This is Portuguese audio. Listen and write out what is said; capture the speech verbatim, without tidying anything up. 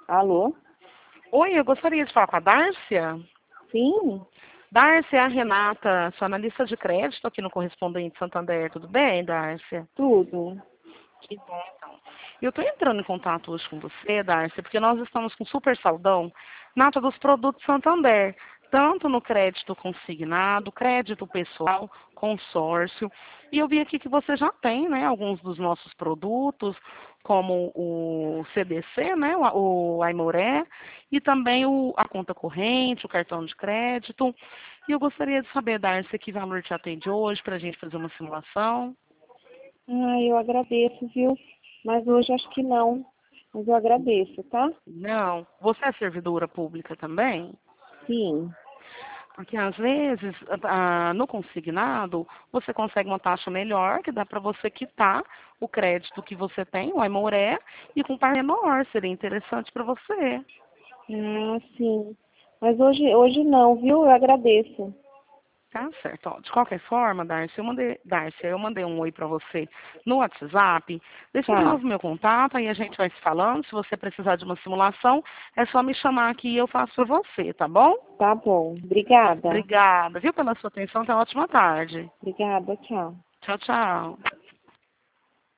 Alô? Oi, eu gostaria de falar com a Dárcia. Sim, Dárcia, é a Renata, sou analista de crédito aqui no Correspondente Santander. Tudo bem, Dárcia? tudo. Que bom, então. Eu estou entrando em contato hoje com você, Dárcia, porque nós estamos com super saldão na ata dos produtos Santander, tanto no crédito consignado, crédito pessoal, consórcio. E eu vi aqui que você já tem, né, alguns dos nossos produtos, como o C D C, né, o, o Aimoré, e também o, a conta corrente, o cartão de crédito. E eu gostaria de saber, Dárcia, que valor te atende hoje para a gente fazer uma simulação. Ah, eu agradeço, viu? Mas hoje acho que não. Mas eu agradeço, tá? Não. Você é servidora pública também? Sim. Porque às vezes, ah, no consignado, você consegue uma taxa melhor, que dá para você quitar o crédito que você tem, o Aimoré, e com par menor. Seria interessante para você. Ah, sim. Mas hoje, hoje não, viu? Eu agradeço. Tá certo. Ó, de qualquer forma, Darcy, eu mandei, Darcy, eu mandei um oi para você no WhatsApp. Deixa de Tá, novo meu contato, aí a gente vai se falando. Se você precisar de uma simulação, é só me chamar aqui e eu faço para você, tá bom? tá bom. Obrigada. Obrigada, viu, pela sua atenção. Tenha uma ótima tarde. Obrigada, tchau. Tchau, tchau.